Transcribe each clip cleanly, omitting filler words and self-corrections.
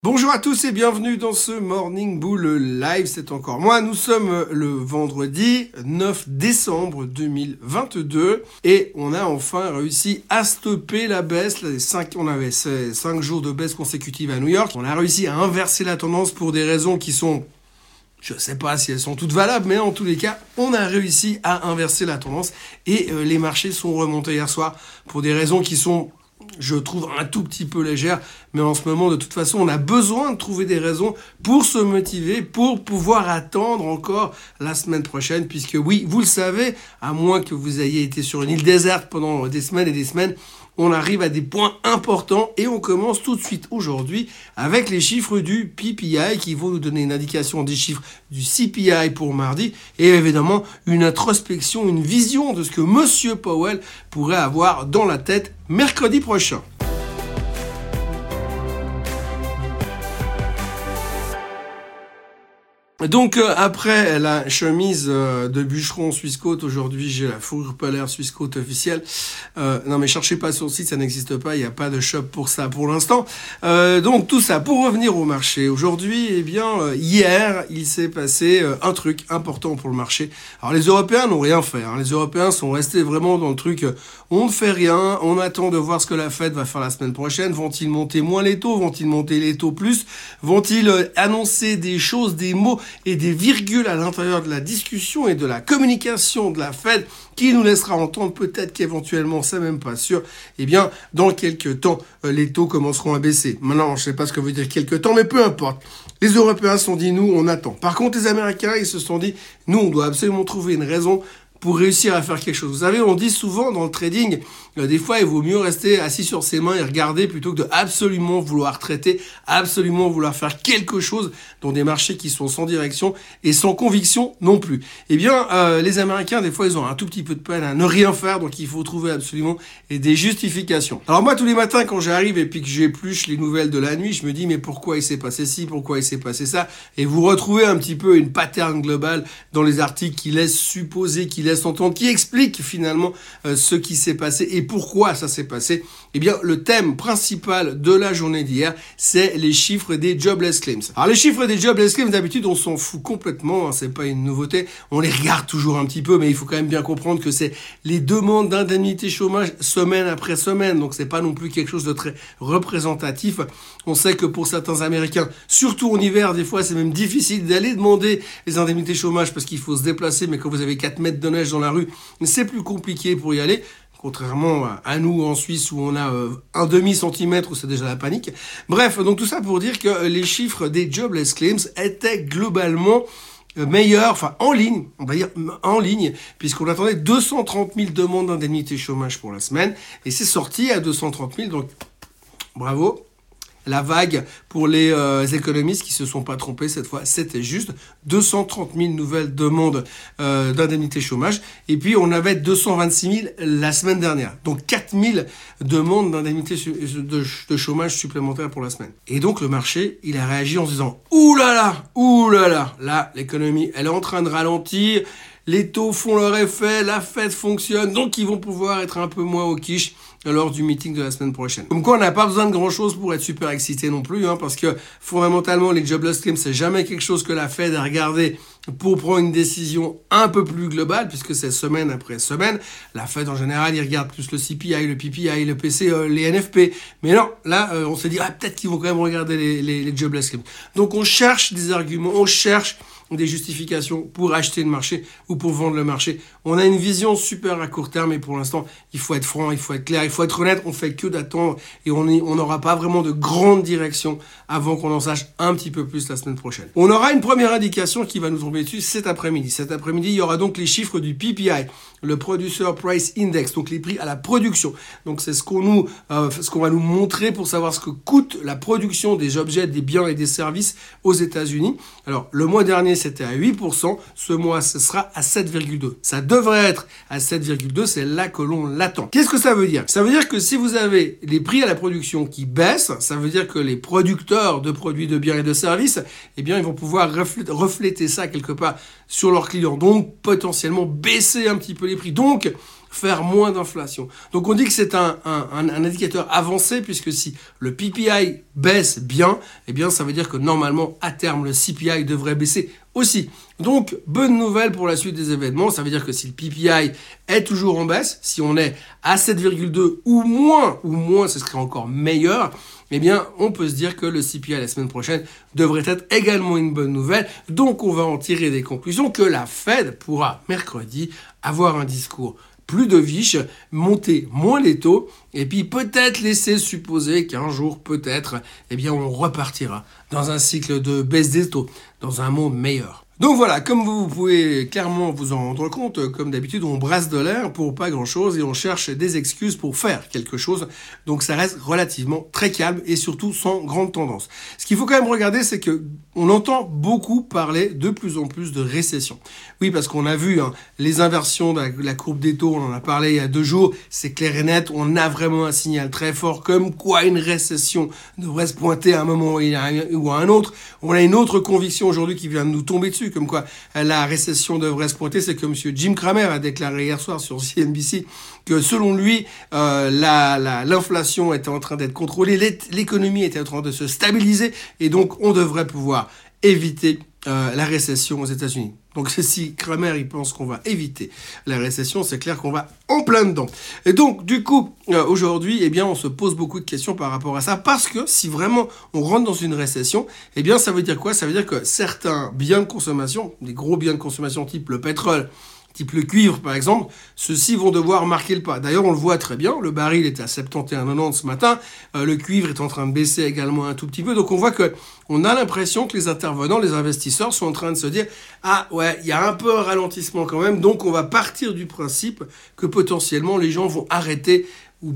Bonjour à tous et bienvenue dans ce Morning Bull Live, c'est encore moi. Nous sommes le vendredi 9 décembre 2022 et on a enfin réussi à stopper la baisse. On avait 5 jours de baisse consécutive à New York. On a réussi à inverser la tendance pour des raisons qui sont... Je ne sais pas si elles sont toutes valables, mais en tous les cas, on a réussi à inverser la tendance et les marchés sont remontés hier soir pour des raisons qui sont... je trouve un tout petit peu légère, mais en ce moment, de toute façon, on a besoin de trouver des raisons pour se motiver, pour pouvoir attendre encore la semaine prochaine, puisque oui, vous le savez, à moins que vous ayez été sur une île déserte pendant des semaines et des semaines, on arrive à des points importants et on commence tout de suite aujourd'hui avec les chiffres du PPI qui vont nous donner une indication des chiffres du CPI pour mardi et évidemment une introspection, une vision de ce que Monsieur Powell pourrait avoir dans la tête mercredi prochain. Donc après la chemise de bûcheron Swissquote, aujourd'hui j'ai la fourrure polaire Swissquote officielle. Non mais cherchez pas sur le site, ça n'existe pas, il n'y a pas de shop pour ça pour l'instant. Donc tout ça pour revenir au marché. Aujourd'hui, hier, il s'est passé un truc important pour le marché. Alors les Européens n'ont rien fait, hein. Les Européens sont restés vraiment dans le truc, on ne fait rien, on attend de voir ce que la Fed va faire la semaine prochaine. Vont-ils monter moins les taux? Vont-ils monter les taux plus? Vont-ils annoncer des choses, des mots et des virgules à l'intérieur de la discussion et de la communication de la Fed qui nous laissera entendre peut-être qu'éventuellement, c'est même pas sûr, dans quelques temps, les taux commenceront à baisser. Maintenant, je sais pas ce que veut dire quelques temps, mais peu importe. Les Européens se sont dit, nous, on attend. Par contre, les Américains, ils se sont dit, nous, on doit absolument trouver une raison pour réussir à faire quelque chose. Vous savez, on dit souvent dans le trading, des fois, il vaut mieux rester assis sur ses mains et regarder plutôt que de absolument vouloir traiter, absolument vouloir faire quelque chose dans des marchés qui sont sans direction et sans conviction non plus. Les Américains, des fois, ils ont un tout petit peu de peine à ne rien faire, donc il faut trouver absolument des justifications. Alors moi, tous les matins, quand j'arrive et puis que j'épluche les nouvelles de la nuit, je me dis, mais pourquoi il s'est passé ci, pourquoi il s'est passé ça? Et vous retrouvez un petit peu une pattern globale dans les articles qui laissent supposer, qui laissent entendre, qui expliquent finalement ce qui s'est passé et pourquoi ça s'est passé. Le thème principal de la journée d'hier, c'est les chiffres des jobless claims. Alors les chiffres des jobless claims, d'habitude, on s'en fout complètement, hein, c'est pas une nouveauté. On les regarde toujours un petit peu, mais il faut quand même bien comprendre que c'est les demandes d'indemnité chômage semaine après semaine, donc c'est pas non plus quelque chose de très représentatif. On sait que pour certains Américains, surtout en hiver, des fois, c'est même difficile d'aller demander les indemnités chômage parce qu'il faut se déplacer, mais quand vous avez 4 mètres de neige dans la rue, c'est plus compliqué pour y aller. Contrairement à nous en Suisse où on a un demi-centimètre où c'est déjà la panique. Bref, donc tout ça pour dire que les chiffres des jobless claims étaient globalement meilleurs, enfin en ligne, on va dire en ligne, puisqu'on attendait 230 000 demandes d'indemnité chômage pour la semaine, et c'est sorti à 230 000, donc bravo. La vague pour les économistes qui se sont pas trompés cette fois, c'était juste 230 000 nouvelles demandes d'indemnité chômage. Et puis, on avait 226 000 la semaine dernière. Donc, 4 000 demandes d'indemnité de chômage supplémentaires pour la semaine. Et donc, le marché, il a réagi en se disant « Ouh là là, là, l'économie, elle est en train de ralentir. Les taux font leur effet, la Fed fonctionne, donc ils vont pouvoir être un peu moins au quiche lors du meeting de la semaine prochaine. » Comme quoi, on n'a pas besoin de grand-chose pour être super excité non plus, hein, parce que fondamentalement, les jobless claims, c'est jamais quelque chose que la Fed a regardé pour prendre une décision un peu plus globale, puisque c'est semaine après semaine. La Fed, en général, il regarde plus le CPI, le PPI, le PCE, les NFP. Mais non, là, on se dit, peut-être qu'ils vont quand même regarder les jobless claims. Donc, on cherche des arguments, on cherche des justifications pour acheter le marché ou pour vendre le marché. On a une vision super à court terme et pour l'instant, il faut être franc, il faut être clair, il faut être honnête. On fait que d'attendre et on n'aura pas vraiment de grande direction avant qu'on en sache un petit peu plus la semaine prochaine. On aura une première indication qui va nous tomber dessus cet après-midi. Cet après-midi, il y aura donc les chiffres du PPI, le Producer Price Index, donc les prix à la production. Donc c'est ce qu'on va nous montrer pour savoir ce que coûte la production des objets, des biens et des services aux États-Unis. Alors le mois dernier, c'était à 8%. Ce mois, ce sera à 7,2%. Ça devrait être à 7,2%. C'est là que l'on l'attend. Qu'est-ce que ça veut dire? Ça veut dire que si vous avez les prix à la production qui baissent, ça veut dire que les producteurs de produits, de biens et de services, ils vont pouvoir refléter ça quelque part sur leurs clients. Donc, potentiellement baisser un petit peu les prix. Donc, faire moins d'inflation. Donc on dit que c'est un indicateur avancé, puisque si le PPI baisse bien, eh bien ça veut dire que normalement à terme le CPI devrait baisser aussi. Donc bonne nouvelle pour la suite des événements, ça veut dire que si le PPI est toujours en baisse, si on est à 7,2 ou moins, ce serait encore meilleur, eh bien on peut se dire que le CPI la semaine prochaine devrait être également une bonne nouvelle. Donc on va en tirer des conclusions que la Fed pourra mercredi avoir un discours plus dovish, monter moins les taux, et puis peut-être laisser supposer qu'un jour, peut-être, eh bien, on repartira dans un cycle de baisse des taux, dans un monde meilleur. Donc voilà, comme vous pouvez clairement vous en rendre compte, comme d'habitude, on brasse de l'air pour pas grand-chose et on cherche des excuses pour faire quelque chose. Donc ça reste relativement très calme et surtout sans grande tendance. Ce qu'il faut quand même regarder, c'est que on entend beaucoup parler de plus en plus de récession. Oui, parce qu'on a vu les inversions de la courbe des taux, on en a parlé il y a 2 jours, c'est clair et net, on a vraiment un signal très fort comme quoi une récession devrait se pointer à un moment ou à un autre. On a une autre conviction aujourd'hui qui vient de nous tomber dessus, comme quoi la récession devrait se pointer. C'est que M. Jim Cramer a déclaré hier soir sur CNBC que selon lui, l'inflation était en train d'être contrôlée, l'économie était en train de se stabiliser et donc on devrait pouvoir éviter la récession aux États-Unis. Donc si Cramer il pense qu'on va éviter la récession, c'est clair qu'on va en plein dedans. Et donc du coup aujourd'hui, eh bien on se pose beaucoup de questions par rapport à ça, parce que si vraiment on rentre dans une récession, eh bien ça veut dire quoi? Ça veut dire que certains biens de consommation, des gros biens de consommation type le pétrole, type le cuivre par exemple, ceux-ci vont devoir marquer le pas. D'ailleurs on le voit très bien, le baril est à 71,90 ce matin, le cuivre est en train de baisser également un tout petit peu, donc on voit que on a l'impression que les intervenants, les investisseurs sont en train de se dire « Ah ouais, il y a un peu un ralentissement quand même, donc on va partir du principe que potentiellement les gens vont arrêter ou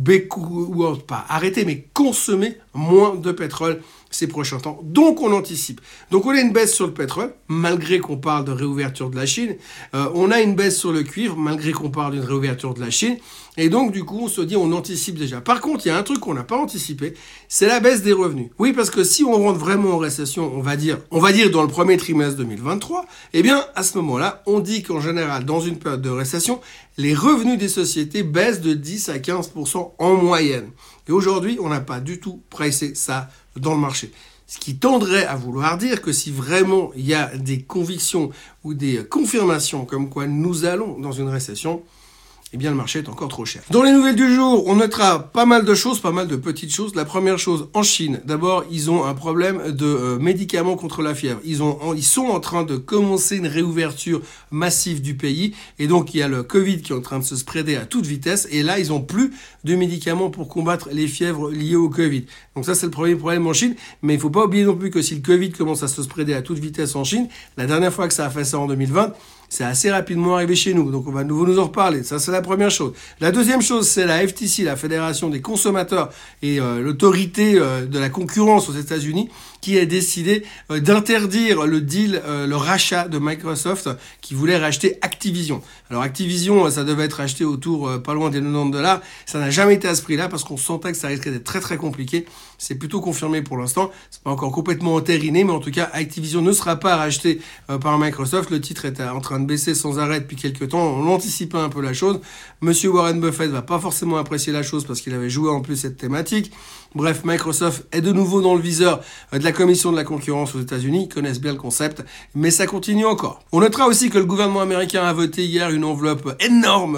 pas arrêter, mais consommer moins de pétrole ces prochains temps. Donc on anticipe. Donc on a une baisse sur le pétrole, malgré qu'on parle de réouverture de la Chine. On a une baisse sur le cuivre, malgré qu'on parle d'une réouverture de la Chine. Et donc du coup on se dit on anticipe déjà. Par contre il y a un truc qu'on n'a pas anticipé, c'est la baisse des revenus. Oui, parce que si on rentre vraiment en récession, on va dire dans le premier trimestre 2023, eh bien à ce moment-là, on dit qu'en général dans une période de récession, les revenus des sociétés baissent de 10 à 15% en moyenne. Et aujourd'hui, on n'a pas du tout pricé ça dans le marché. Ce qui tendrait à vouloir dire que si vraiment il y a des convictions ou des confirmations comme quoi nous allons dans une récession, eh bien le marché est encore trop cher. Dans les nouvelles du jour, on notera pas mal de choses, pas mal de petites choses. La première chose, en Chine, d'abord, ils ont un problème de médicaments contre la fièvre. Ils sont en train de commencer une réouverture massive du pays. Et donc, il y a le Covid qui est en train de se spreader à toute vitesse. Et là, ils ont plus de médicaments pour combattre les fièvres liées au Covid. Donc ça, c'est le premier problème en Chine. Mais il faut pas oublier non plus que si le Covid commence à se spreader à toute vitesse en Chine, la dernière fois que ça a fait ça en 2020, c'est assez rapidement arrivé chez nous, donc on va de nouveau nous en reparler. Ça, c'est la première chose. La deuxième chose, c'est la FTC, la Fédération des consommateurs et l'autorité de la concurrence aux États-Unis, qui a décidé d'interdire le deal, le rachat de Microsoft, qui voulait racheter Activision. Alors Activision, ça devait être acheté autour pas loin des $90. Ça n'a jamais été à ce prix-là parce qu'on sentait que ça risquait d'être très très compliqué. C'est plutôt confirmé pour l'instant. C'est pas encore complètement entériné, mais en tout cas, Activision ne sera pas racheté par Microsoft. Le titre est en train de baisser sans arrêt depuis quelques temps. On anticipait un peu la chose. Monsieur Warren Buffett va pas forcément apprécier la chose parce qu'il avait joué en plus cette thématique. Bref, Microsoft est de nouveau dans le viseur de la commission de la concurrence aux États-Unis. Ils connaissent bien le concept, mais ça continue encore. On notera aussi que le gouvernement américain a voté hier une enveloppe énorme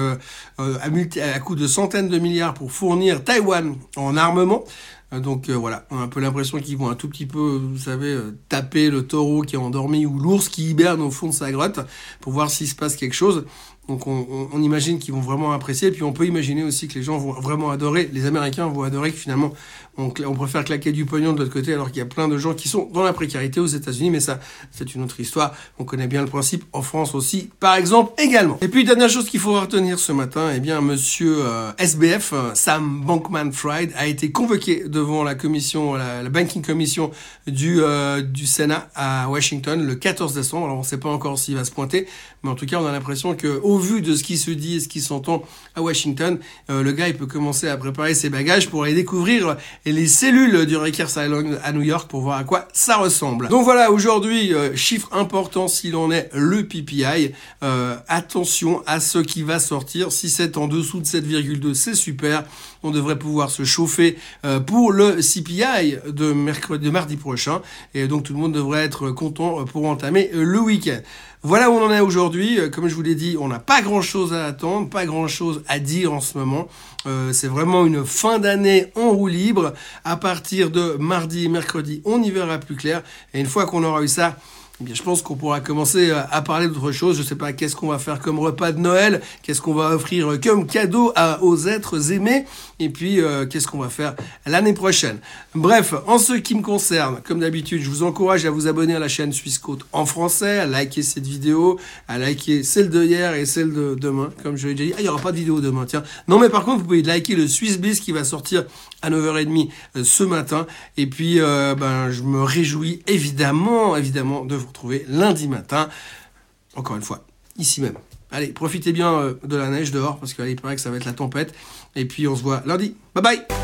à coût de centaines de milliards pour fournir Taïwan en armement. Donc voilà, on a un peu l'impression qu'ils vont un tout petit peu, vous savez, taper le taureau qui est endormi ou l'ours qui hiberne au fond de sa grotte pour voir s'il se passe quelque chose. Donc on imagine qu'ils vont vraiment apprécier, et puis on peut imaginer aussi que les gens vont vraiment adorer, les Américains vont adorer que finalement on préfère claquer du pognon de l'autre côté alors qu'il y a plein de gens qui sont dans la précarité aux États-Unis, mais ça c'est une autre histoire, on connaît bien le principe en France aussi par exemple également. Et puis dernière chose qu'il faut retenir ce matin, eh bien monsieur SBF, Sam Bankman-Fried, a été convoqué devant la commission, la Banking Commission du Sénat à Washington le 14 décembre. Alors on ne sait pas encore s'il va se pointer, mais en tout cas on a l'impression que au vu de ce qui se dit et ce qui s'entend à Washington, le gars il peut commencer à préparer ses bagages pour aller découvrir les cellules du Rikers Island à New York pour voir à quoi ça ressemble. Donc voilà, aujourd'hui, chiffre important s'il en est, le PPI. Attention à ce qui va sortir. Si c'est en dessous de 7,2, c'est super. On devrait pouvoir se chauffer pour le CPI de mardi prochain. Et donc tout le monde devrait être content pour entamer le week-end. Voilà où on en est aujourd'hui. Comme je vous l'ai dit, on n'a pas grand-chose à attendre, pas grand-chose à dire en ce moment. C'est vraiment une fin d'année en roue libre. À partir de mardi et mercredi, on y verra plus clair. Et une fois qu'on aura eu ça, eh bien, je pense qu'on pourra commencer à parler d'autre chose. Je sais pas qu'est-ce qu'on va faire comme repas de Noël, qu'est-ce qu'on va offrir comme cadeau aux êtres aimés, et puis qu'est-ce qu'on va faire l'année prochaine. Bref, en ce qui me concerne, comme d'habitude, je vous encourage à vous abonner à la chaîne Suisse Côte en français, à liker cette vidéo, à liker celle de hier et celle de demain, comme je l'ai déjà dit. Ah, il y aura pas de vidéo demain, tiens. Non, mais par contre, vous pouvez liker le Swiss Bliss qui va sortir à 9h30 ce matin. Et puis, je me réjouis évidemment de vous retrouver lundi matin, encore une fois, ici même. Allez, profitez bien de la neige dehors, parce qu'il paraît que ça va être la tempête. Et puis, on se voit lundi. Bye bye!